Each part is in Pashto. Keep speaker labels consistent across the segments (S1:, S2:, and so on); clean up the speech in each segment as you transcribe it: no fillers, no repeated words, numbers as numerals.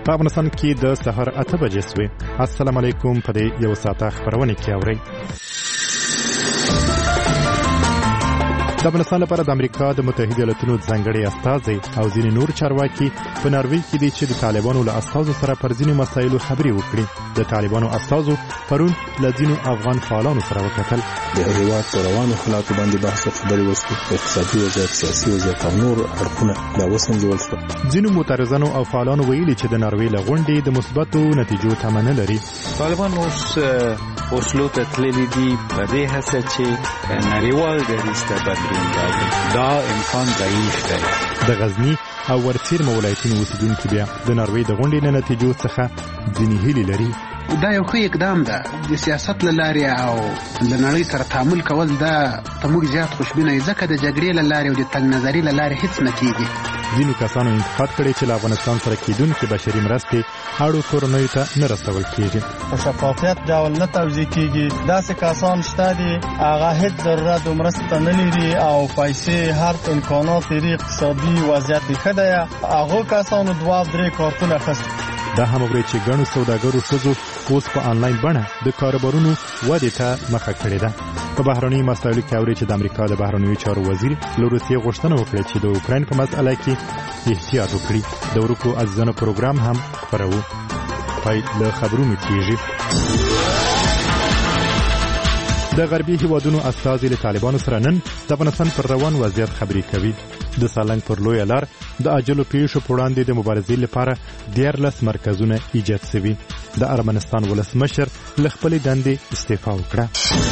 S1: په افغانستان کې د سحر 8 بجې سوې. السلام علیکم. په دې یو ساعته خبرونه کې اورئ. د افغانستان لپاره د امریکا د متحده ایالاتونو ځانګړي استازي او ځینې نور چارواکي په ناروې کې دي چې د طالبانو له استازو سره پر ځینو مسایلو خبرې وکړي. د طالبانو استازو پرون له ځینو افغان فعالانو سره وکتل.
S2: د هیواد پر روانو حالاتو باندې بحث او خبرې وشوې. اقتصادي وضعیت، سیاسي وضعیت او نور اړخونه دا وسنجول شول.
S1: ځینو معترضانو او فعالانو ویلي چې د ناروې له غونډې د مثبتو نتیجو تمه نه لري.
S3: طالبان اوس اوسلو ته تللي دي په دې هڅه چې نړیوال دریځ ته بدلون راوړي. دا امکان ضعیف دی.
S1: د غزني او ورڅیرمه ولایتونو اوسیدونکي بیا د ناروې د غونډې له نتیجو څخه ځینې هیلې لري.
S4: دا یو ښه اقدام ده. د سیاست له لارې او د نړۍ سره تعامل کول دا ته موږ زیات خوشبینه یو، ځکه د جګړې له لارې او د تنګ نظرۍ له لارې هیڅ نه کېږي.
S1: ځینو کسانو انتقاد کړی چې له افغانستان سره کېدونکې بشري مرستې اړو کورنیو ته نه رسول کېږي.
S5: په شفافیت ډول نه توزیع کېږي. داسې کسان شته دي هغه هیڅ ضرورت د مرستې نه لري او پیسې هر امکانات لري. اقتصادي وضعیت یې ښه دی. هغو کسانو 2-3 کارتونه اخیستي.
S1: دا هم اوري چې ګڼو سوداګرو ښځو اوس په آنلاین بڼه د کاروبارونو ودې ته مخه کړې ده. په بهرنیو مسایلو کې اوري چې د امریکا د بهرنیو چارو وزیر له روسیې غوښتنه وکړه چې د اوکراین په مسأله کې احتیاط وکړي. د ورکو عزیزانو پروګرام هم خپروو. پای له خبرونو کېږي. د غربي هیوادونو استازي له طالبانو سره نن د افغانستان پر روان وضعیت خبرې کوي. د سالنګ پر لویه لار د عاجلو پیښو په وړاندې د مبارزې لپاره 14 مرکزونه ایجاد شوي. د ارمنستان ولسمشر له خپلې دندې استعفا وکړه.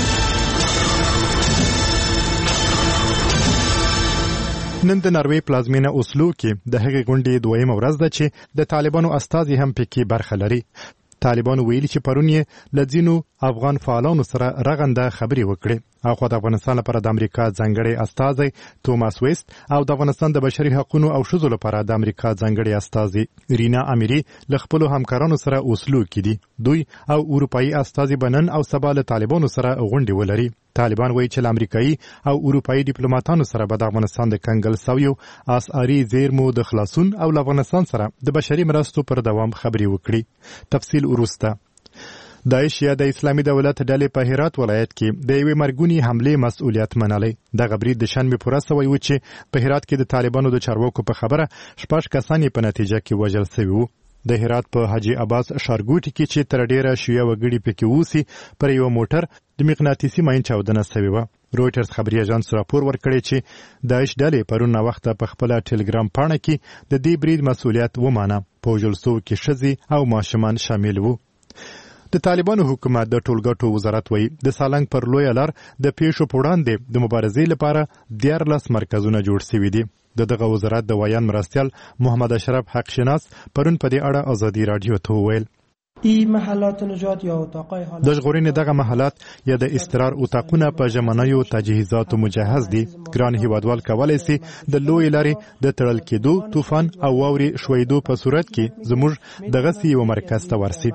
S1: نن د ناروې پلازمینه اوسلو کې د هغې غونډې دویمه ورځ ده چې د طالبانو استازي هم پکې برخه لري. طالبانو ویلي چې پرون یې له ځینو افغان فعالانو سره رغنده خبرې وکړې. اخوا د افغانستان لپاره د امریکا ځانګړی استازی توماس ویست او د افغانستان د بشري حقوقو او ښځو لپاره د امریکا ځانګړی استازی رینا امیری له خپلو همکارانو سره اوسلو کې دي. دوی او اروپایي استازي بنن او سبا له طالبانو سره غونډې ولري. طالبان وایي چې له امریکایي او اروپایي ډیپلوماټانو سره به د افغانستان د کنګل سویو اسعاري زیرمو د خلاصون او له افغانستان سره د بشري مرستو پر دوام خبرې وکړي. تفصیل وروسته. داعش یا د اسلامي دولت ډلې په هرات ولایت کې د یوې مرګونې حملې مسؤلیت منلی. دغه برید د شنبې په ورځ سوی و چې په هرات کې د طالبانو د چارواکو په خبره 6 کسان په نتیجه کې وژل سوي وو. د هرات په حاجي عباس ښارګوټي کې چې تر ډیره شیعه وګړي پکې اوسي پر یو موټر د مقناطیسي ماین چاودنه سوې وه. رویټرز خبري اژانس راپور ورکړی چې داعش ډلې پرون وخته په خپل ټلګرام پاڼه کې د دې برید مسؤلیت ومانه. په وژل شوو کې ښځې او ماشومان شامل وو. د طالبانو حکومت د ټولګټو وزارت وایي د سالنګ پر لویه لار د پیښو په وړاندې د مبارزې لپاره 14 مرکزونه جوړ شوي دي. دغه وزارت د ویان مرستیال محمد اشرف حق شناس پرون په دې اړه ازادي رادیو ته وویل.
S6: این محلات نجات یا اتاقای حالت
S1: د ژغورنې دغه محلات یا د استقرار اتاقونه په ژمنیو تجهیزاتو مجهز دي. ګران هیوادوال کولی سي د لوی لارې د تړل کېدو، طوفان او واورې شویدو په صورت کې زموږ دغسې یو مرکز ته ورسي.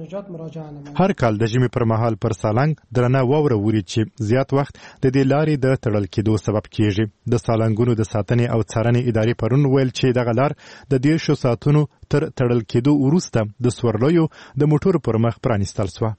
S1: هر کال د ژمي پر مهال پر سالنګ درنه واوره وري چې زیات وخت د دې لارې د تړل کېدو سبب کیږي. د سالنګونو د ساتنې او څارنې ادارې پرون ویل چې دغه لار د 10 ساعتونو تر تړل کېدو وروسته د سورلیو د موټرو پر مخ پرانیستل شوه.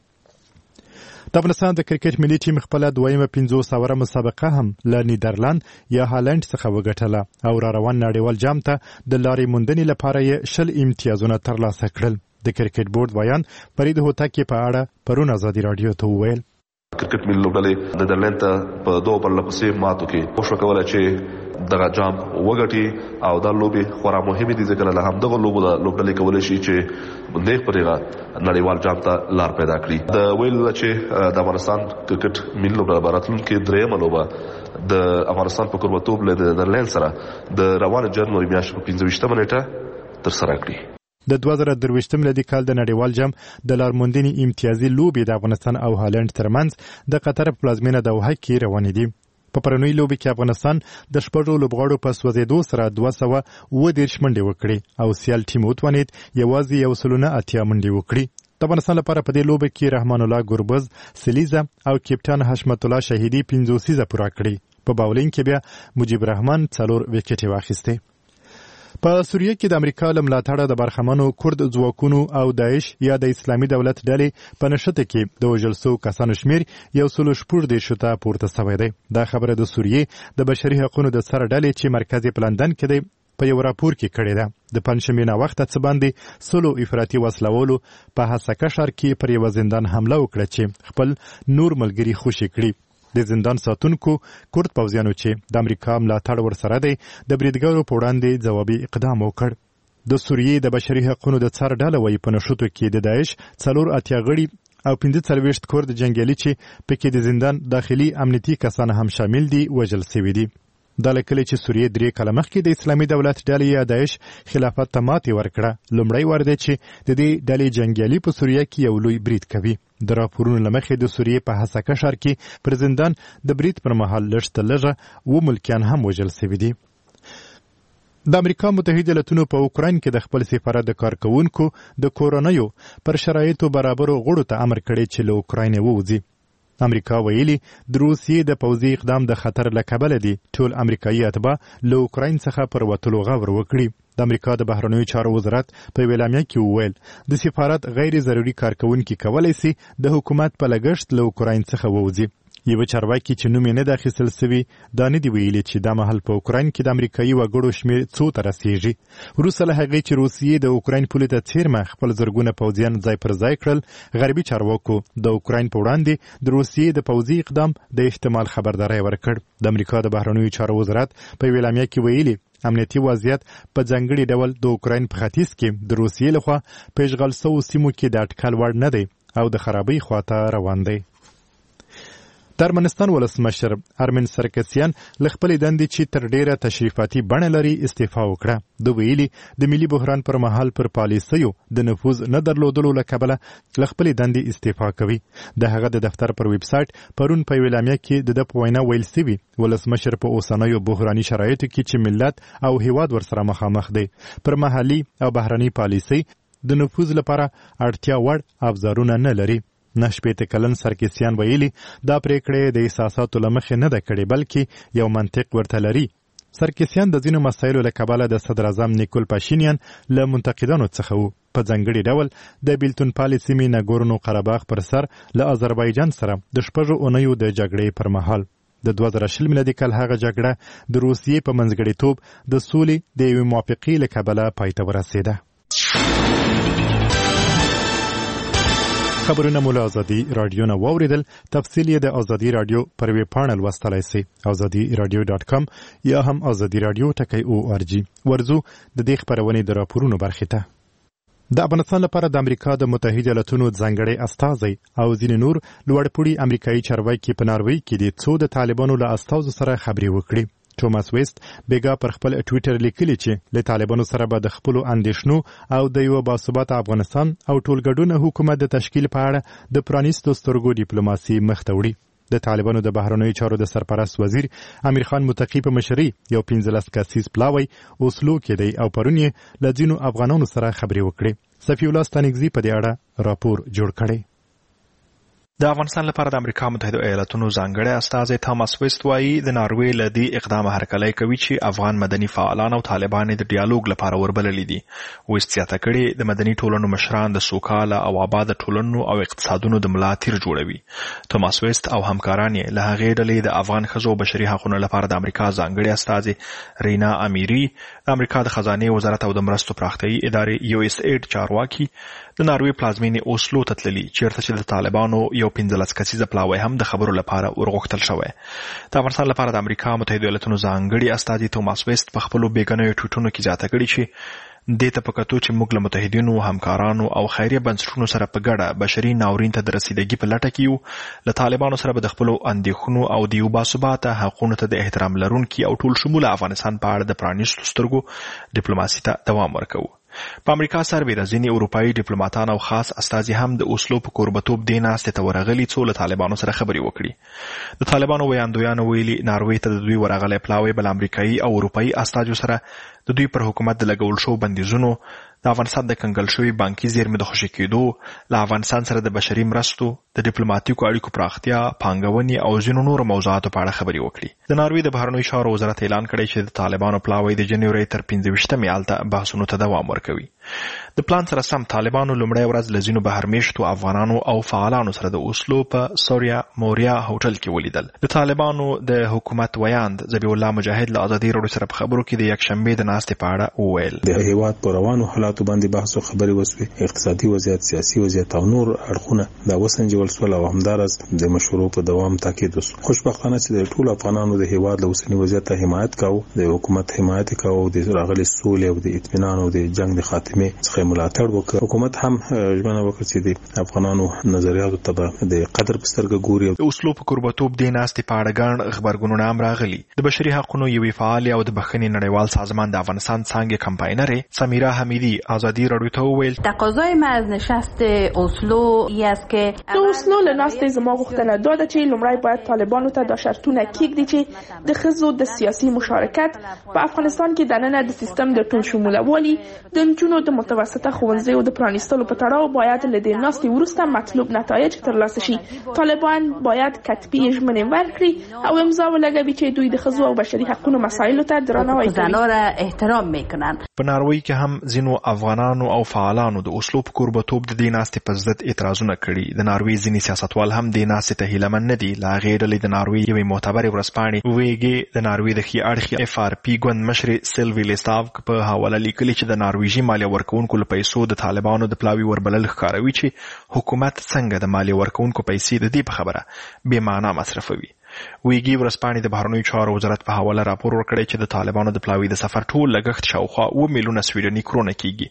S1: د افغانستان د کرکټ ملي ټیم خپله دویمه 500 مسابقه هم له نیدرلند یا هالند څخه وګټله او را روان نړیوال جام ته د لارې موندنې لپاره یې 20 امتیازونه ترلاسه کړل. د کرکټ بورډ ویان فرید هوتک په اړه پرون ازادي رادیو ته وویل.
S7: کرکټ ملي لوبډلې نیدرلند ته په 2 پرلپسې ماتو کې کوشش کوله چې دغه جام وګټي او دا لوبي خورا مهمه دي ځکه له همدغه لوبډلې کولای شي چې نیک پرېغه نړیوال جام ته لار پیدا کړي. د ویل چې د افغانستان کرکټ ملي لوبډله راتلونکي درېیمه لوبه د افغانستان په کوربتوب له نیدرلند سره د روان جنوري میاشتې په 25 نیټه ترسره کړي. د 2023 میلادي کال د نړیوال جام د لارموندنې امتیازي لوبې د افغانستان او هالند ترمنځ د قطر پلازمینه دوحه کې روانې دي. په پرونی لوبې کې افغانستان د 6 لوبغاړو په سوځېدو سره 230 منډې وکړې او سیال ټیم وتوانید یوازې 180 منډې وکړي. د افغانستان لپاره په دې لوبه کې رحمان الله ګربز سلیزه او کپټان حشمت الله شهیدی 50 پوره کړې. په باولینګ کې بیا مجيب رحمان 4 وکټې واخیستې.
S1: په سوریه کې د امریکا له ملاتړه د برخمنو کورد ځواکونو او داعش یا د اسلامي دولت ډلې په نښته کې د وژل شوو کسانو شمیر 114 ته پورته شوی دی. دا خبره د سوریې د بشري حقوقو د سر ډلې چې مرکز په لندن کې دی په یو راپور کې کړی ده. د پنځشنبې ناوخته څه باندې سلو افراطي وسلوالو په هسکه ښار کې پر یو زندان حمله وکړه چې خپل نور ملګري خوشي کړي. د زندان ساتونکو کورد پوځیانو چې د امریکا ملاتړ ورسره دی د بریدګرو په وړاندې ځوابي اقدام وکړ. د سوریې د بشري حقوقو د څار ډله وایي په نښتو کې د داعش 4 غړي او 45 کورد جنګیالي چې پکې د زندان داخلي امنیتي کسان هم شامل دي وژل شوي دي. دا لکه چې سوریې 3 کاله مخکې د اسلامي دولت ډلې یا داعش خلافت ته ماتې ورکړه. لومړی وار دی چې د دې ډلې جنګیالي په سوریه کې یو لوی برید کوي. د راپورونو له مخې د سوریې په هسکه ښار کې پر زندان د برید پر مهال لږ تر لږه 7 ملکیان هم وژل شوي دي. د امریکا متحده ایالاتونو په اوکراین کې د خپل سفارت د کارکوونکو د کورونیو پر شرایطو برابرو غړو ته امر کړی چې له اوکراین ووځي. امریکا ویلي د روسیې د پوځي اقدام د خطر له کبله دي ټول امریکایي اتباع له اوکراین څخه پر وتلو غور وکړي. د امریکا د بهرنیو چارو وزارت په اعلامیه کې وویل د سفارت غیر ضروري کارکوونکي کولی سي د حکومت په لګښت له اوکراین څخه ووځي. یو چارواکي چې نوم یې نه دی اخیستل سوی دا نه دی ویلي چې دا مهال په اوکراین کې د امریکایي وګړو شمېر څو ته رسیږي. وروسته له هغې چې روسیې د اوکراین پولې ته څیرمه خپل زرګونه پوځیان ځای پر ځای کړل، غربي چارواکو د اوکراین په وړاندې د روسیې د پوځي اقدام د احتمال خبرداری ورکړ. د امریکا د بهرنیو چارو وزارت په اعلامیه کې ویلي امنیتي وضعیت په ځانګړي ډول د اوکراین په ختیځ کې د روسیې لخوا په اشغال شوو سیمو کې د اټکل وړ نه دی او د خرابۍ خواته روان دی. د ارمنستان ولسمشر ارمن سرکسیان له خپلې دندې چې تر ډیره تشریفاتي بڼه لري استعفا وکړه. د ویلي د ملي بحران پر مهال پر پالیسیو د نفوذ نه درلودلو له کبله له خپلې دندې استعفا کوي. د هغه د دفتر پر ویب سایټ پرون په اعلامیه کې د په وینا ویل سوي ولسمشر په اوسنیو بحراني شرایطو کې چې ملت او هیواد ورسره مخامخ دی پر محلي او بهرني پالیسي د نفوذ لپاره اړتیا وړ ابزارونه نه لري. 9 کلن سرکسیان ویلي دا پریکړه د احساساتو له مخې نه ده کړې بلکې یو منطق ورته لري. سرکسیان د ځینو مسایلو له کبله د صدر اعظم نیکول پاشینیان له منتقدانو څخه وو. په ځانګړي ډول د بیلتون پالي سیمې ناګورنو قرهباغ پر سر له آذربایجان سره د 6 اونیو د جګړې پر مهال د 2020 میلادي کال هغه جګړه د روسیې په منځګړیتوب د سولې د یوې موافقې له کبله پای ته ورسېده. خبرونه مو له ازادي راډیو نه واوریدل. تفصیل یې د ازادي راډیو پر ویب پاڼه لوستلی سئ azadiradio.com یا هم ازادي راډیو .org. ورځو د دې خبرونې د راپورونو برخې ته. د افغانستان لپاره د امریکا د متحده ایالاتونو ځانګړی استازی او ځینې نور لوړپوړي امریکایي چارواکي په ناروی کې د څو د طالبانو له استازو سره خبرې وکړي. توماس ویست بیګا پر خپل ټویټر لیکلی چې له طالبانو سره به د خپلو اندېښنو او د یو باثباته افغانستان او ټولګډونه حکومت د تشکیل په اړه د پرانیستو سترګو ډیپلوماسي مخ ته وړي. د طالبانو د بهرنیو چارو د سرپرست وزیر امیر خان متقی په مشرۍ یو 15 کسیز پلاوی اوسلو کې دی او پرون یې له ځینو افغانانو سره خبرې وکړې. صفی الله ستانکزي په دې اړه راپور جوړ کړی.
S8: د افغانستان لپاره د امریکا متحده ایالاتونو ځانګړی استازی توماس ویست وایي د ناروې له دې اقدامه هرکلی کوي چې افغان مدني فعالان او طالبان د ډیالوګ لپاره وربللي دي. ویست زیاته کړې د مدني ټولنو مشران د سوکاله او آباده ټولنو او اقتصادونو د ملا تیر جوړوي. توماس ویست او همکاران یې له هغې ډلې د افغان ښځو بشري حقونو لپاره د امریکا ځانګړي استازي رینا امیری، د امریکا د خزانې وزارت او د مرستو پراختیایي ادارې USAID چارواکي د ناروې پلازمینې اوسلو ته تللي چیرته چې د طالبانو یو 15 کسیزه پلاوی هم د خبرو لپاره ورغوښتل شوی. د افغانستان لپاره د امریکا متحده ایالاتونو ځانګړي استازي توماس ویست په خپلو بیګنیو ټویټونو کې زیاته کړې چې دې ته په کتو چې موږ له متحدینو همکارانو او خیریه بنسټونو سره په ګډه بشري ناورین ته د رسیدګي په لټه کې یو. له طالبانو سره به د خپلو اندېښنو او د یو باثباته حقونو ته د احترام لرونکي او ټول شموله افغانستان په اړه د پرانیستو سترګو ډیپلوماسي ته دوام ورکوو. په امریکا سربېره ځینې اروپایي ډیپلوماتان او خاص استازي هم د اوسلو په کوربتوب دې ناستې ته ورغلي څو له طالبانو سره خبرې وکړي. د طالبانو ویاندویانو ویلي ناروې ته د دوی ورغلی پلاوی بل امریکایي او اروپایي استازو سره د دوی پر حکومت د لګول شو بندیزونو د افغانستان د کنګل شوي بانکي زیرمې د خوشي کېدو، له افغانستان سره د بشري مرستو، د ډیپلوماټیکو اړیکو پراختیا، پانګونې او ځینو نورو موضوعاتو په اړه خبرې وکړي. د ناروې د بهرنیو چارو وزارت اعلان کړی چې د طالبانو پلاوی د جنوري تر 15 هلته بحثونو ته دوام ورکوي. د پلان سره سم طالبانو لومړی ورځ له ځینو بهرمېشتو افغانانو او فعالانو سره د اوسلو په سوریا موریا هوټل کې ولیدل. د طالبانو د حکومت ویاند ذبیح الله مجاهد له ازادي راډیو سره په خبرو کې د یکشنبې د ناستې په اړه وویل.
S2: د هیواد په روانو حالاتو باندې بحث او خبرې وسوې، اقتصادي وضعیت، سیاسي وضعیت او نور اړخونه دا وسنجول شول او همدارس د مشورو په دوام تاکید وشو. خوشبختانه چې د ټولو افغانانو د هیواد له اوسني وضعیت حمایت کاوه، د حکومت حمایت کاوه او د راغلي سولې او د اطمینان او د جنگ د خاتمه څخه ملاتړ وکړ. حکومت هم ژمنه وکړه چې د افغانانو نظریاتو ته د قدر په سترګه ګوري.
S8: د اوسلو په کوربتوب د ناستې په اړه ګڼ خبرګونونه هم راغلي. د بشري حقوقو یوې فعال او د بخښنې نړیوال سازمان د افغانستان څانګې کمپاینر سمیرا حمیدی ازادي راډیو ته وویل:
S9: تقاضای ما از نشست اوسلو ای است که
S10: د اوسلو له ناستې زما غوښتنه دا ده چې لومړی باید طالبانو ته دا شرطونه کېږدي چې د ښځو د سیاسي مشارکت په افغانستان کې دننه د سیستم د ټول شمولوالي، د نجونو د متوسطه ښوونځیو د پرانیستلو په تړاو باید له دې ناستې وروسته مطلوب نتایج ترلاسه شي. طالبان باید کتبي ژمنې ورکړي او امضا ولګوي چې دوی د ښځو او بشري حقوقو مسایلو ته درناوی
S9: کوي.
S8: په ناروې کې هم ځینو افغانانو او فعالانو د اوسلو په کوربتوب د دې ناستې په ضد اعتراضونه کړي. د ناروې ځینې سیاستوال هم دې ناستې ته هیلهمن نه دي. له هغې ډلې د ناروې یوې معتبرې ورځپاڼې ویګې د ناروې د ښي اړخي FRP ګوند مشرې سیلوي لیسټاف په حواله لیکلي چې د نارویژي مالیه ورکوونکو له پیسو د طالبانو د پلاوي وربلل ښکاروي چې حکومت څنګه د مالیه ورکوونکو پیسې د دې په خبره بې معنا مصرفوي. ویګي ورځپاڼې د بهرنیو چارو وزارت په حواله راپور ورکړی چې د طالبانو د پلاوي د سفر ټول لګښت شاوخوا 2 میلیونه سویډني کرونه کیږي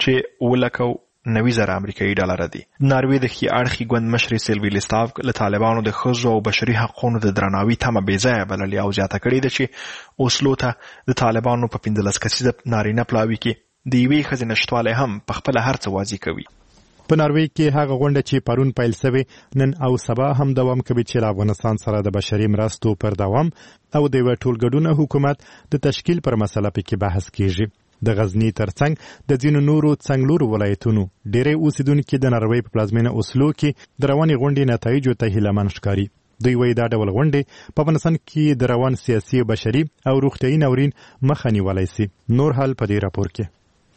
S8: چې 90,000 امریکایي ډالر دي. ناروې د ښي اړخي ګوند مشرې سیلوي لیسټاف له طالبانو د ښځو او بشري حقوقو د درناوي تمه بې ځایه بللې او زیاته کړې ده چې اوسلو ته د طالبانو په 15 کسیزه نارینه پلاوي کې د یوې ښځې نشتوالی هم په خپله هر څه واضح کوي.
S1: په ناروې کې هغه غونډه چې پرون پیل شوې نن او سبا هم دوام کوي چې له افغانستان سره د بشري مرستو پر دوام او د یو ټولګډونه حکومت د تشکیل پر مسله پکې بحث کیږي. د غزنی ترڅنګ د ځینو نورو څنګلورو ولایتونو ډېری اوسیدونکي د ناروې په پلازمینه اوسلو کې د روانې غونډې نتایجو ته هیلهمن ښکاري. دوی وایي دا ډول غونډې په افغانستان کې د روان سیاسي، بشري او روغتیایي ناورین مخه نیولی سي. نور حال په دې راپور کې.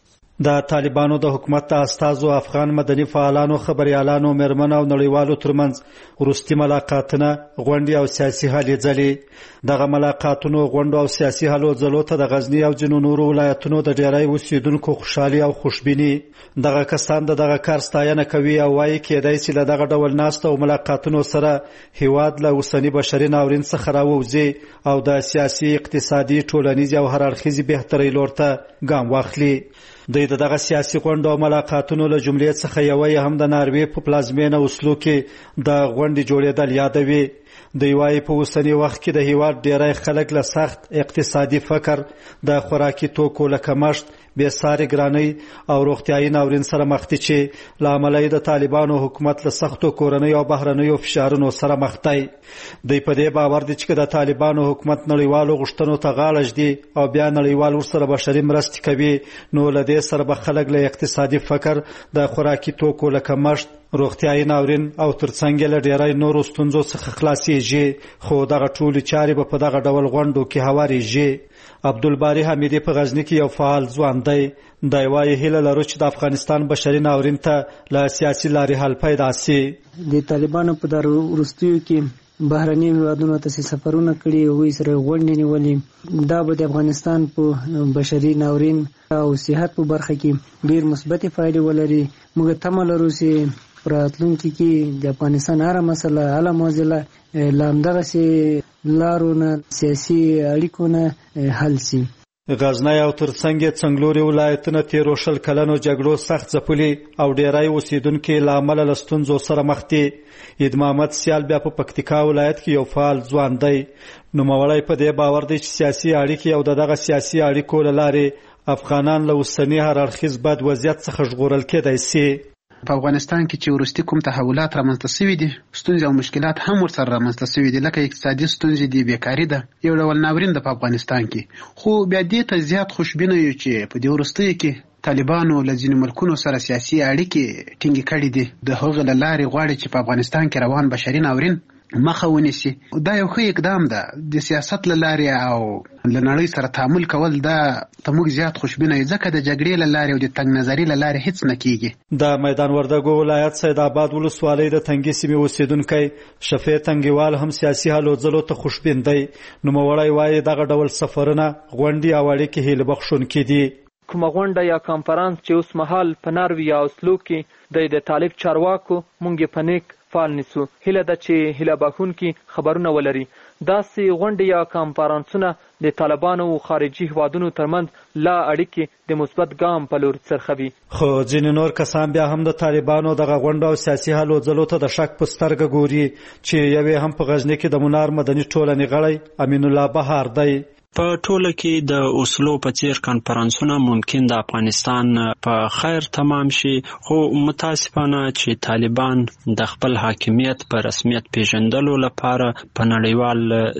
S11: د طالبانو د حکومت استازو افغان مدني فعالانو، خبريالانو، مېرمنو او نړیوالو ترمنځ وروستي ملاقاتونه، غونډې او سیاسي هلې ځلې. دغه ملاقاتونو، غونډو او سیاسي هلو ځلو ته د غزنی او ځینو نورو ولایتونو د ډېری اوسیدونکو خوشحالي او خوشبیني. دغه کسان دغه کار ستاینه کوي او وایي کېدای شي له دغه ډول ناستو او ملاقاتونو سره هیواد له اوسني بشري ناورین څخه راووځي او د سیاسي، اقتصادي، ټولنیزې او هر اړخیزې بهترۍ لور ته ګام واخلي. دوی دغه سیاسي غونډو او ملاقاتونو له جملې څخه یوه هم د ناروې په پلازمینه اوسلو کې د غونډې جوړېدل یادوي. دوی وایي په اوسني وخت کې د هیواد ډېری خلک له سخت اقتصادي فقر، د خوراکي توکو له کمښت، بېساري ګرانۍ او روغتیایي ناورین سره مخ دي چې له امله یې د طالبانو حکومت له سختو کورنیو او بهرنیو فشارونو سره مخ دی. دوی په دې باور دي چې د طالبانو حکومت نړیوالو غوښتنو ته غاړه ږدي او بیا نړیوال ورسره بشري مرستې کوي، نو له دې سره به خلک له اقتصادي فقر، د خوراکي توکو له کمښت، روغتیایي ناورین او ترڅنګ له ډېری نورو ستونزو څخه خلاصېږي. خو دغه ټولې چارې به په دغه ډول غونډو کې هوارېږي. عبدالباری حمیدی په غزنی کې یو فعال ځوان دی. دی وایي هیله لرو چې د افغانستان بشري ناورین ته له سیاسي لارې حل پیدا سي.
S12: د طالبانو په دغه وروستیو کې بهرني هیوادونو ته سفرونه کړي، هغوی سره غونډې نیولې. دا به د افغانستان په بشري ناورین او صحت په برخه کې ډېر مثبتې فایدې ولري. موږ تمه لرو چې په راتلونکي کې د افغانستان هره مسله، هره موضوع له همدغسې لارو نه، سیاسي اړیکو نه حل سي.
S11: غزنی او ترڅنګ څنګلوري ولایتونه تیرو 20 کلنو جګړو سخت ځپلي او ډېری اوسیدونکي له امله له ستونزو سره مخ دي. عید محمد سیال بیا په پکتیکا ولایت کې یو فعال ځوان دی. نوموړی په دې باور دی چې سیاسي اړیکې او دغه سیاسي اړیکو له لارې افغانان له اوسني هر اړخیز بد وضعیت څخه ژغورل کېدای سي.
S4: په افغانستان کې چې وروستي کوم تحولات رامنځته شوي دي، ستونزې او مشکلات هم ورسره رامنځته شوي دي، لکه اقتصادي ستونزې دي، بیکاري ده، یو ډول ناورین ده په افغانستان کې. خو بیا دې ته زیات خوشبینه یو چې په دې وروستیو کې طالبانو له ځینو ملکونو سره سیاسي اړیکې ټینګې کړې دي. د هغه له لارې غواړي چې په افغانستان کې روان بشري ناورین مخه ونیسي. دا یو ښه اقدام ده. د سیاست له لارې او له نړۍ سره تعامل کول دا ته موږ زیات خوشبینه یو، ځکه د جګړې له لارې او د تنګ نظري له لارې هیڅ نه کیږي.
S11: د میدان وردګو ولایت سید آباد ولسوالۍ د تنګي سیمې اوسیدونکی شفیع تنګیوال هم سیاسي هلو ځلو ته خوشبین دی. نوموړی وایي دغه ډول سفرونه غونډې او اړیکې هیله بخښونکي دي.
S13: کومه غونډه یا کانفرانس چې اوس مهال په ناروی یا اوسلو کې د طالب چارواکو مونږ په نیک فعال نیسو. هیله ده چې هیله بخښونکي خبرونه ولري. داسې غونډې یا کانفرانسونه د طالبانو او خارجي هیوادونو ترمنځ لا اړیکې د مثبت ګام په لور څرخوي.
S11: خو ځینې نور کسان بیا هم د طالبانو دغه غونډو او سیاسي هلو ځلو ته د شک په سترګه ګوري چې یوې هم په غزني کې د منار مدني ټولنې غړی امین الله بهار دی.
S14: په ټوله کې د اوسلو په څیر کانفرنسونه ممکن د افغانستان په خیر تمام شي، خو متاسفانه چې طالبان د خپل حاکمیت په رسمیت پیژندلو لپاره په نړیوال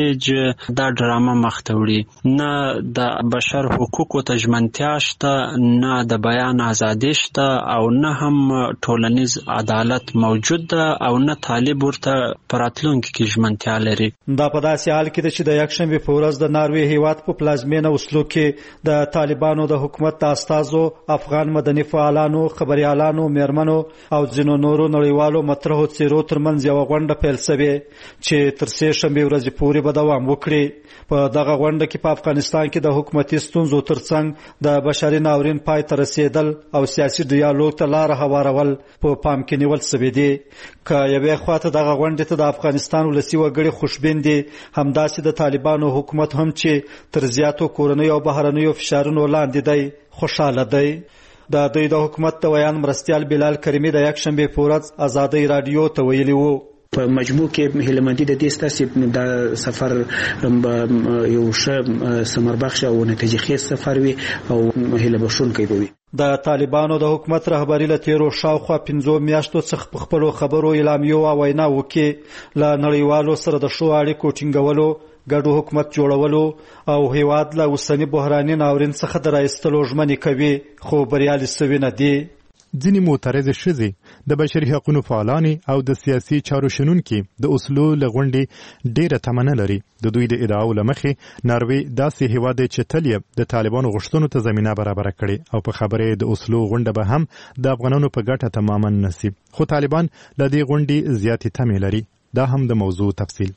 S14: سټیج دا ډرامه مخته وړي. نه د بشر حقوقو ته ژمنتیا شته، نه د بیان ازادي شته، او نه هم ټولنیز عدالت موجود ده، او نه طالب ورته په راتلونکي کې ژمنتیا لري.
S11: دا په داسې حال کې ده چې د یکشنبې په ورځ د ناروې هیواد په پلازمینه اوسلو کې د طالبانو د حکومت د استازو، افغان مدني فعالانو، خبريالانو، میرمنو او ځینو نورو نړیوالو مطرحو څیرو ترمنځ یوه غونډه پیل شوې چې تر سې شنبې ورځې پورې به دوام وکړي. په دغه غونډه کې په افغانستان کې د حکومتي ستونزو ترڅنګ د بشري ناورین پای ته رسیدل او سیاسي ډیالوګ ته لاره هوارول په پام کې نیول شوي دي. که یوې خواته دغه غونډې ته د افغانستان ولسي وګړي خوشبین دي، همداسې د طالبانو حکومت هم چې تر زیاتو کورنیو او بهرنیو فشارونو لاندې دی خوشاله دی. د دوی د حکومت د ویان مرستیال بلال کریمي د یکشنبې په ورځ ازادۍ راډیو ته ویلي وو
S15: په مجموع کې هیلمندي د دې ستاسو د سفر یو ښه ثمربخش او نتیجه خیز سفر وي او هیله بښونکی به وي.
S11: د طالبانو د حکومت رهبری له تیرو شاوخوا 15 میاشتو څخه په خپلو خبرو اعلامیو او ویناوو کې له نړیوالو سره د ښو اړیکو ټینګولو، ګډو حکومت جوړولو او هیواد له اوسني بحراني ناورین څخه د راایستلو ژمنې کوي، خو بریالي سوي نه دي.
S1: ځینې معترضې ښځې، د بشري حقوقو فعالانې او د سیاسي چارو شنونکي د اوسلو له غونډې ډېره تمه نه لري. د دوی د ادعاو له مخې ناروې داسې هیواد دی چې تل یې د طالبانو غوښتنو ته زمینه برابره کړې او په خبرې د اوسلو غونډه به هم د افغانانو په ګټه تماما نسی. خو طالبان له دې غونډې زیاتې تمې لري. دا هم د موضوع تفصیل.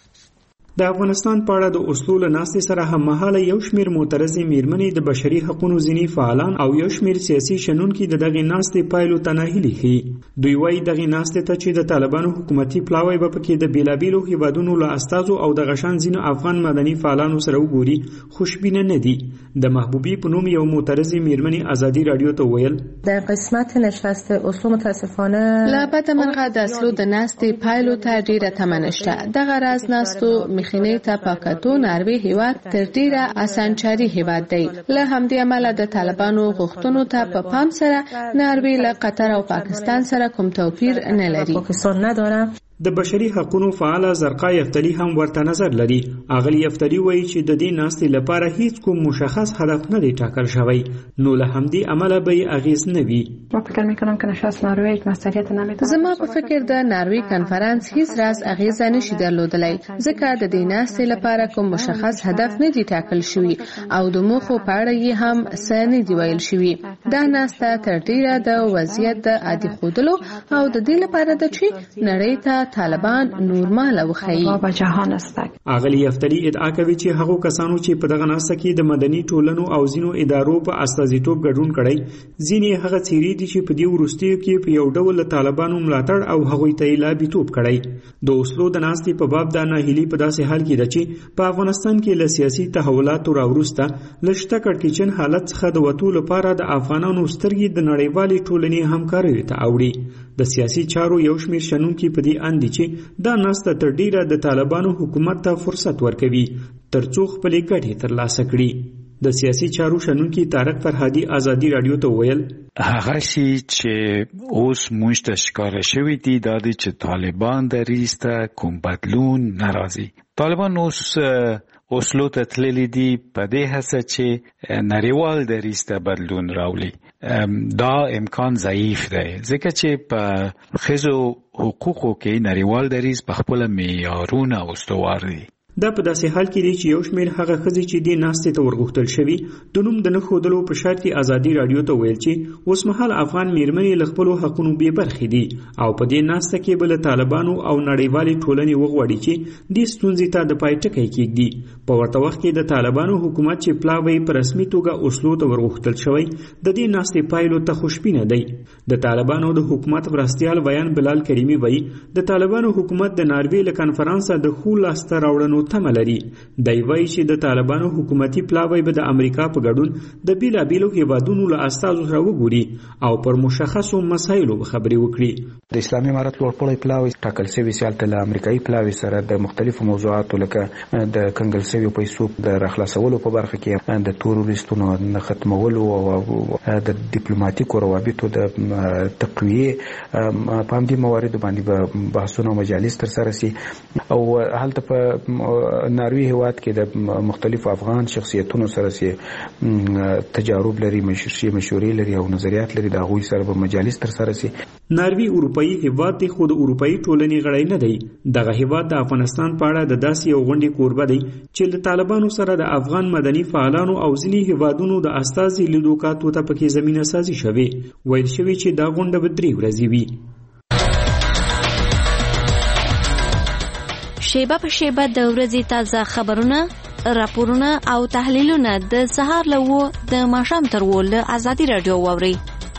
S16: د افغانستان په اړه د اوسلو له ناستې سره هممهاله یو شمېر معترضې میرمنې د بشري حقوقو ځینې فعالان او یو شمېر سیاسي شنونکي د دغې ناستې پایلو ته ناهیلي ښیي. دوی وایي دغې ناستې ته چې د طالبانو حکومتي پلاوی به پکې د بېلابېلو هیوادونو له استازو او دغه شان ځینو افغان مدني فعالانو سره وګوري خوشبینه نه دي. د محبوبي په نوم یو معترضې میرمنې ازادي راډیو ته ویل
S17: در قسمت نشست اوسلو متاسفانه
S18: له بده مرغه د اوسلو د ناستې پایلو ته ډیره تمه نشته. دغه راز ناستو مخینې ته پاکتو ناروې هیواد تر ډیره اسانچاري هیواد دی. له همدې امله د طالبانو غوښتنو ته په پام سره ناروې له قطر او پاکستان سره کوم توپیر نه لري.
S17: پاکستان نداره.
S16: د بشري حقوقو فعال زرقا یفتلی هم ورته نظر لري. اغلی یفتلی وایي چې د دې ناستې لپاره هیڅ کوم مشخص هدف نه دی ټاکل شوی، نو له همدې امله به اغیز نه وي.
S17: ما فکر میکنم که نشست ناروی مسئولیت نمیتونه.
S18: زما په فکر د ناروی کنفرانس هیڅ راز اغیز نشي درلودلی، ځکه د دې ناستې لپاره کوم مشخص هدف نه دی ټاکل شوی او د موخو په اړه یې هم څه نه دی ویل شوی. دا ناسته تر ډیره د وضعیت د عادي ښودلو او د دې لپاره ده چې نړۍ ته طالبان نورمال وخی
S17: په جهان است.
S16: اغلی یفتلی ادعا کوي چې هغو کسانو چې په دغه ناسته کې د مدني ټولنو او ځینو ادارو په استازیتوب ګډون کړی، ځینې هغه څیرې دي چې په دې وروستیو کې په یو ډول طالبانو ملاتړ او هغوی ته یې لابیتوب کړی. د اوسلو د ناستې په باب دا ناهیلي په داسې حال کې ده چې په افغانستان کې له سیاسي تحولاتو راوروسته له شته کړکېچن حالت څخه د وتو لپاره د افغانانو سترګې د نړیوالې ټولنې همکاریو ته اوړي. د سیاسي چارو یو شمېر شنونکي په دې اند دي چې دا ناسته تر ډیره د طالبانو حکومت ته فرصت ورکوي ترڅو خپلې ګټې ترلاسه کړي. د سیاسي چارو شنونکي طارق فرهادي ازادي راډیو ته ویل
S3: هغه شی چې اوس موږ ته ښکاره شوی دی دا دی چې طالبان دریسته کوم بدلون ناراضي. طالبان اوس اوسلو ته تللی دي په دې هڅه چې نړیوال دریځ ته بدلون راولي. دا امکان ضعیف دی ځکه چې په ښځو حقوقو کې نړیوال دریځ په خپله معیارونه استوار دي.
S16: دا په داسې حال کې دی چې یو شمېر هغه ښځې چې دې ناستې ته ورغوښتل شوي د نوم د نه ښودلو په شرط کې ازادي راډیو ته ویل چې اوسمهال افغان میرمنې له خپلو حقونو بې برخې دي او په دې ناسته کې به له طالبانو او نړیوالې ټولنې وغواړي چې دې ستونزې ته د پای ټکی کېږدي. په ورته وخت کې د طالبانو حکومت چې پلاوی په رسمي توګه اوسلو ته ورغوښتل شوی د دې ناستې پایلو ته خوشبینه دی. د طالبانو د حکومت مرستیال بیان بلال کریمي وایي د طالبانو حکومت د ناروې له کنفرانسه د ښو لاسته راوړنو تمه لري. دی وایي چې د طالبانو حکومتي پلاوی به د امریکا په ګډون د بیلابیلو هیوادونو له استازو سره وګوري او پر مشخصو مسایلو خبرې وکړي.
S15: د اسلامي امارت لوړپوړی پلاوی ټاکل شوی چې هلته له امریکایي پلاوي سره د مختلفو موضوعاتو لکه د کنګل شویو پیسو د راخلاصولو په برخه کې د تروریستونو نه ختمولو او د ډیپلوماټیکو روابطو د تقویې په همدې مواردو باندې بحثونه او مجالس ترسره شي. او هلته په ناروی هیواد کې د مختلفو افغان شخصیتونو سره چې تجارب لري، مشورې لري او نظریات لري، د هغوی سره به مجالس ترسره شي.
S16: ناروی اروپایي هیواد دی خو د اروپایي ټولنې غړی نه دی. دغه هیواد د افغانستان په اړه د داسې یو غونډې کوربه دی چې له طالبانو سره د افغان مدني فعالانو او ځینې هیوادونو د استازي لیدو کاتو ته پکې زمینه سازي شوې. ویل شوي چې دا غونډه به 3 ورځې وي.
S19: شیبه په شیبه د ورځې تازه خبرونه، راپورونه او تحلیلونه د سهار له 9 د ماښام تر 10 له ازادي راډیو واورئ.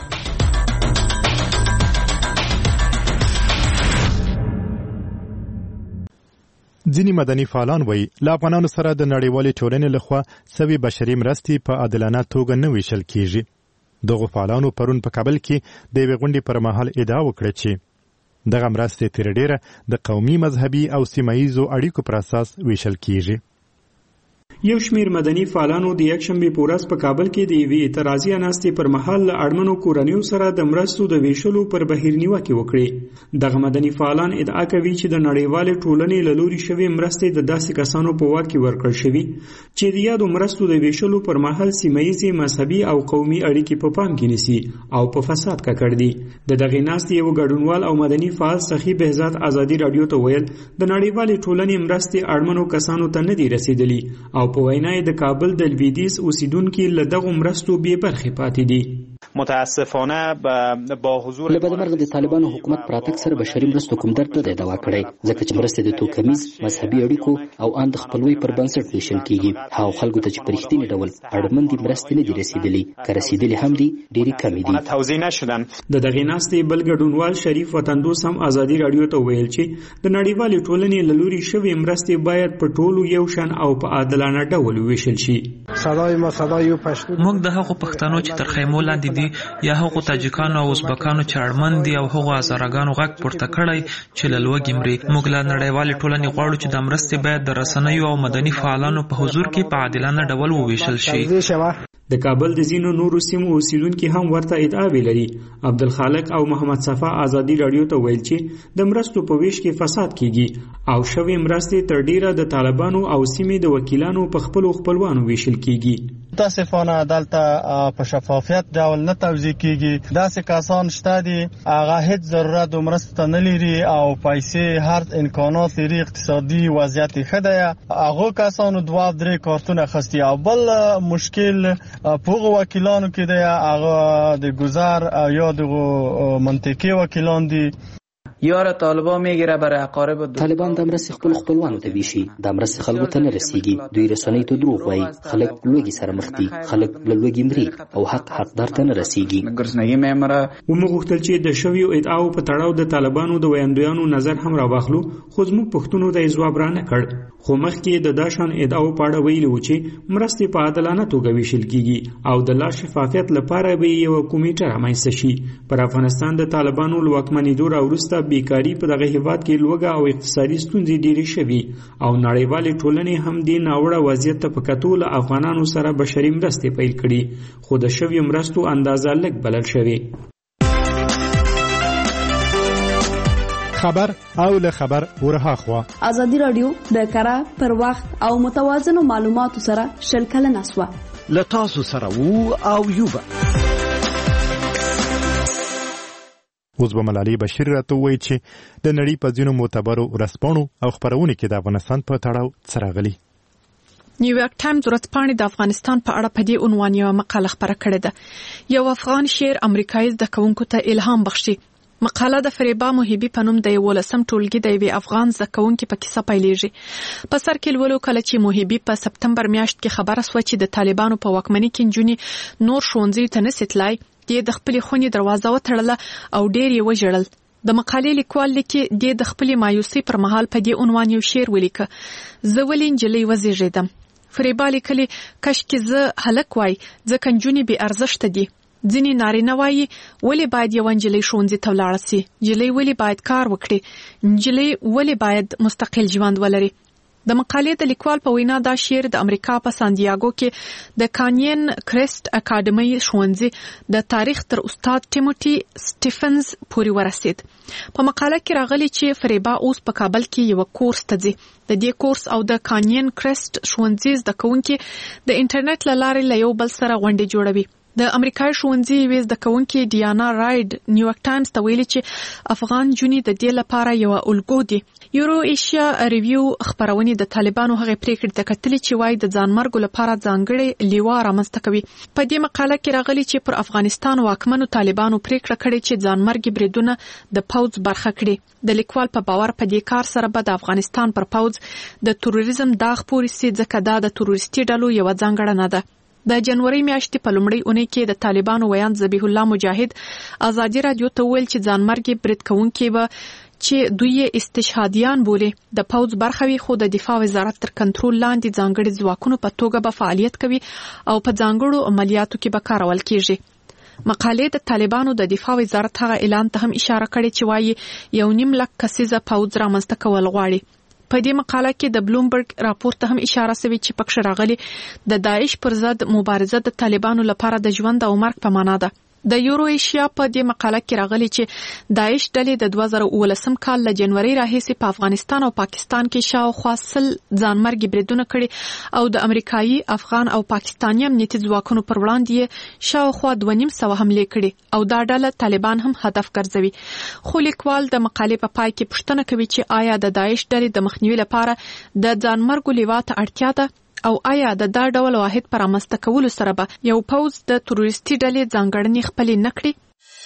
S1: ځینې مدني فعالان وایي له افغانانو سره د نړیوالې ټولنې لخوا سوي بشري مرستې په عادلانه توګه نه ویشل کیږي. دغو فعالانو پرون په کابل کې د یوې غونډې پر مهال ادعا وکړه چې دغه مرستې تر ډیره د قومي، مذهبي او سیمه ییزو اړیکو پر اساس ویشل کیږي.
S16: یو شمیر مدني فعالانو د یکشنبې په ورځ په کابل کې د یوې اعتراضي ناستې پر مهال له اړمنو کورنیو سره د مرستو د ویشلو پر بهیر نیوکې وکړې. دغه مدني فعالان ادعا کوي چې د نړیوالې ټولنې له لوري شوې مرستې د داسې کسانو په واک کې ورکړل شوي چې د یادو مرستو د ویشلو پر مهال سیمه ییزې، مذهبي او قومي اړیکې په پام کې نیسي او په فساد ککړ دي. د دغې ناستې یو ګډونوال او مدني فعال سخي بهزاد ازادي راډیو ته ویل د نړیوالې ټولنې مرستې اړمنو کسانو ته نه دي رسیدلي او په وینا د کابل د لویدیځ اوسیدونکو له دغه مرستو بې برخې پاتې دي.
S20: متاسفانه با حضور
S21: له بدمرغه د طالبانو حکومت پراتګ سره بشري مرستو کوم درد نه دی دوا کړی، ځکه چې مرستې د توکمیز، مذهبي اړیکو او ان د خپلوۍ پر بنسټ ویشل کیږي. هغو خلکو ته چې په رښتیني ډول اړمن دي مرستې نه دي رسیدلي، که رسیدلي هم دي ډېرې کمې دي.
S20: توضیح نشدن.
S16: د دغې ناستې بل ګډونوال شریف وطندوس هم ازادي راډیو ته ویل چې د نړیوالې ټولنې له لوري شوې مرستې باید په ټولو یو شان او په عادلانه ډول ویشل شي.
S22: موږ د هغو پښتنو چې تر خیمو لاندې دي یا هغو تاجکانو او ازبکانو چې اړمن دي او هغو هزارګانو غږ پورته کړی چې له لوږې مري. موږ له نړیوالې ټولنې غواړو چې د مرستې باید د رسنیو او مدني فعالانو په حضور کې په عادلانه ډول وویشل شي.
S16: د کابل د ځینو نورو سیمو اوسیدونکي هم ورته ادعاوې لري. عبدالخالق او محمد صفا ازادي راډیو ته ویل چې د مرستو په ویش کې فساد کیږي او شوې مرستې تر ډیره د طالبانو او سیمې د وکیلانو په خپلوانو ویشل کیږي.
S5: متاسفانه دلته په شفافیت ډول نه توزیع کیږي. داسې کسان شته دي هغه هیڅ ضرورت د مرستو نه لري او پیسې هر امکانات لري، اقتصادي وضعیت ښه دی. هغه کسانو 2-3 کارتونه خستی او بل مشکل پوغ وکیلانو کې دی هغه د گذر یا د منطقي وکیلان دي.
S23: یار طالبان میگیره برای اقارب
S21: طالبان د مرستې خپل خپلوانو ته ویشي، د مرستې خلکو ته نه رسیږي. دوی رسنۍ ته دروغ وایي، خلک لوږې سره مخ دي، خلک له لوږې مري او حقدار ته نه رسیږي.
S16: وموږ غوښتل چې د شویو ادعاو په تړاو د طالبانو د ویاندویانو نظر هم راواخلو، خو زموږ پوښتنو ته یې ځواب رانه کړ. خو مخکې د داشان ادعاو په اړه ویلي و چې مرستې په عادلانه توګه ویشل کیږي او د لا شفافیت لپاره به یو کمیټه رامنځته شي. پر افغانستان د طالبانو له واکمنېدو راوروسته بیکاري په دغه هیواد کې لوږه او اقتصادي ستونزې ډېرې شوي او نړیوالې ټولنې هم دې ناوړه وضعیت ته په کتو له افغانانو سره بشري مرستې پیل کړي، خو د شویو مرستو اندازه لږ بلل شوې.
S1: خبر او له خبر ورها خوا
S2: ازادي رادیو د کره پر وخت او متوازن معلوماتو سره شلکل نسوه
S6: لتاسو سره وو او یوبا
S1: اوس به ملالۍ بشیر راته وایي چې د نړۍ په ځینو معتبرو ورځپاڼو او خپرونو کې د افغانستان په تړاو څه راغلي.
S7: نیویارک ټایمز ورځپاڼې د افغانستان په اړه په دې عنوان یو مقاله خپره کړې ده. یو افغان شعر امریکایي زده کوونکو ته الهام بخشي. مقاله د فریبا محبي په نوم د 11 ټولګي د یوې افغان زده کوونکي په کیسه پیلېږي. په سر کې لولو کله چې محبي په سپتمبر میاشت کې خبره سوه چې د طالبانو په واکمنۍ کې نجونې نور ښوونځیو ته نشي تلای، د خپلې خونې دروازه وتړله او ډېر یې وژړل. د مقالې لیکوال لیکي د خپلې مایوسۍ پر مهال په دې عنوان یو شعر ولیکه: زه ولې نجلۍ وزېږېدم. فریبا لیکلي کاشکې زه هلک وای ځکه نجونې بې ارزښته دي. ځینې نارینه وایي ولې باید یوه نجلۍ ښوونځي ته ولاړه سي، نجلۍ ولې باید کار وکړي، نجلۍ ولې باید مستقل ژوند ولري. د مقالې د لیکوال په وینا دا شعر د امریکا په سانډیاګو کې د کانین کریسټ اکاډمي ښوونځي د تاریخ تر استاد ټیموټي سټیفنز پورې ورسید. په مقاله کې راغلی چې فریبا اوس په کابل کې یو کورس ته ځي. د دې کورس او د کانین کریسټ ښوونځي زده کوونکي د انټرنیټ له لارې له یو بل سره غونډې جوړوي. د امریکایي ښوونځي یوې زده کوونکي ډیانا رایډ نیویارک ټایمز ته ویلي چې افغان نجونې د دې لپاره یوه الګو دي. یورو ایشیا ریویو خپرونې د طالبانو هغې پریکړې ته کتلي چې وایي د ځانمرګو لپاره ځانګړې لیوا رامنځته کوي. په دې مقاله کې راغلي چې پر افغانستان واکمنو طالبانو پریکړه کړې چې ځانمرګي بریدونه د پوځ برخه کړي. د لیکوال په باور په دې کار سره به د افغانستان پر پوځ د تروریزم داغ پورې سي، ځکه دا د تروریستي ډلو یوه ځانګړنه ده. د جنوري میاشتې په لومړۍ اونۍ کې د طالبانو ویاند ذبیح الله مجاهد ازادي رادیو ته ویل چې ځانمرګي برید کوونکي به چې دوی یې استشهادیان بولي د پوځ برخه وي، خو د دفاع وزارت تر کنټرول لاندې ځانګړي ځواکونو په توګه به فعالیت کوي او په ځانګړو عملیاتو کې به کارول کیږي. مقالې د طالبانو د دفاع وزارت هغه اعلان ته هم اشاره کړې چې وایي 1.5 لک کسیزه پوځ رامنځته کول غواړي. په دې مقاله کې د بلومبرګ راپور ته هم اشاره شوې چې پکښ راغلي د داعش پر ضد مبارزه د طالبانو لپاره د ژوند او مرګ په معنا ده. د یورو ایشیا په دې مقاله کې راغلي چې داعش ډلې د 2019 کال له جنوري راهیسې په افغانستان او پاکستان کې شاوخوا 100 ځانمرګي بریدونه کړي او د امریکایي، افغان او پاکستاني امنیتي ځواکونو پر وړاندې شاوخوا 250 حملې کړي او دا ډله طالبان هم هدف ګرځوي. خو لیکوال د مقالې په پای کې پوښتنه کوي چې آیا د داعش ډلې د مخنیوي لپاره د ځانمرګو لیوا ته اړتیا ده او آیا د دا ډول واحد پر رامنځته کولو سره به یو پوځ د تروریستي ډلې ځانګړنې خپلې نه کړي؟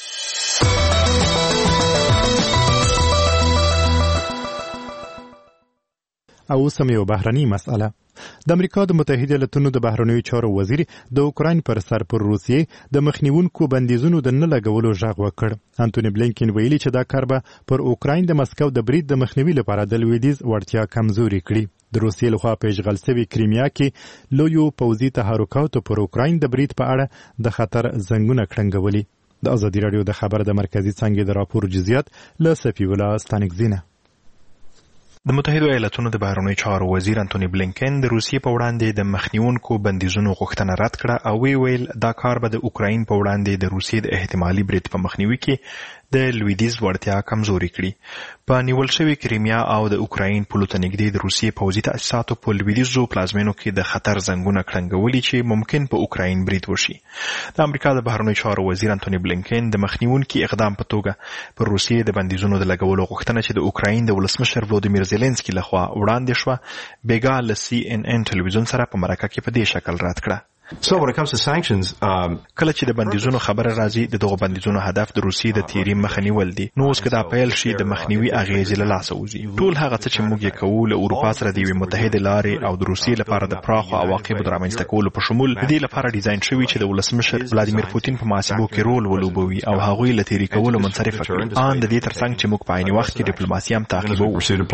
S1: او اوس هم یو بهرني مسأله. د امریکا د متحده ایالاتونو د بهرنیو چارو وزیر د اوکراین پر سر پر روسیې د مخنیونکو بندیزونو د نه لګولو غږ وکړ. انټونی بلینکن ویلي چې دا کار به پر اوکراین د مسکو د برید د مخنیوي لپاره د لویدیځ وړتیا کمزوري کړي. د روسیې لخوا په اشغال شوي کریمیا کې لویو پوځي تحرکاتو پر اوکراین د برید په اړه د خطر زنګونه کړنګولي. د ازادي رادیو د خبر د مرکزي څانګې د راپور جزئیات له صفي الله ستانکزینه.
S8: د متحده ایالاتونو د بهرنیو چارو وزیر انټونی بلینکن د روسیې په وړاندې د مخنیونکو بندیزونو غوښتنه رد کړه او ویل دا کار به د اوکراین په وړاندې د روسیې د احتمالي برید په مخنیوي کې د لویدیځ وړتیا کمزوري کړي. په نیول شوي کریمیا او د اوکراین پولو ته نږدې د روسیې پوځي تاسیساتو په لویدیځو پلازمینو کې د خطر زنګونه کړنګولي چې ممکن په اوکراین برید وشي. د امریکا د بهرنیو چارو وزیر انټونی بلینکن د مخنیونکي اقدام په توګه پر روسیې د بندیزونو د لګولو غوښتنه چې د اوکراین د ولسمشر ولودیمیر زيلنسکي لخوا وړاندې شوه بیګا له CNN ټلویزیون سره په مرکه کې په دې شکل رد کړه.
S24: So when it comes to sanctions,
S8: کله چې د بندیزونو خبره راځي د دغو بندیزونو هدف د روسیې د تیری مخه نیول دي. نو اوس که دا پیل شي د مخنیوي اغیزې له لاسه وځي. ټول هغه څه چې موږ یې کوو له اروپا سره د یوې متحدې لارې او د روسیې لپاره د پراخو عواقبو د رامنځته کولو په شمول د دې لپاره ډیزاین شوي چې د ولسمشر ولادیمیر پوتین په محاسبو کې رول ولوبوي او هغوی له تیری کولو منصرفه کړي. ان د دې ترڅنګ چې موږ په عین وخت کې ډیپلوماسي هم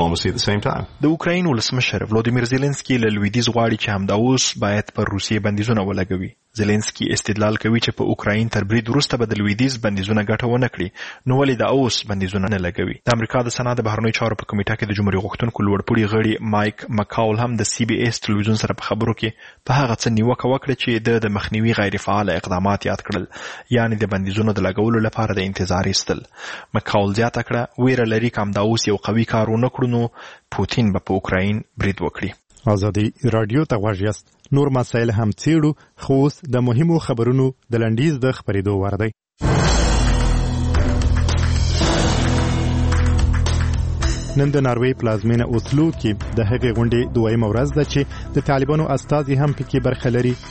S8: تعقیبوو. د اوکراین ولسمشر ولودیمیر زيلنسکي له لویدیځ غواړي چې همدا اوس باید پر روسیې بندیزونه بندیزونه ولګوي. زيلنسکي استدلال کوي چې په اوکراین تر برید وروسته به د لویدیځ بندیزونه ګټه ونه کړي، نو ولې د اوس بندیزونه نه لګوي؟ د امریکا د سنا د بهرنیو چارو په کمیټه کې د جمهوریت غوښتونکو لوړپوړي غړي مایک مکاول هم د سی بي اس ټلویزیون سره په خبرو کې په هغه څه نیوکه وکړه چې د مخنیوي غیر فعال اقدامات یاد کړل، یعنی د بندیزونو د لګولو لپاره د انتظار ایستل. مکاول زیاته کړه ویره لري کوم دا اوس یو قوي کار ونه کړو نو پوتین به په اوکراین برید وکړي.
S1: ازادي رادیو ته غوږ یاست. نور مسایل هم څېړو، خو اوس د مهمو خبرونو د لنډیز د خبرېدو وار دی. نن د ناروې پلازمینه اوسلو کې د هغې غونډې دویمه ورځ ده چې د طالبانو استازي هم پکې برخه لري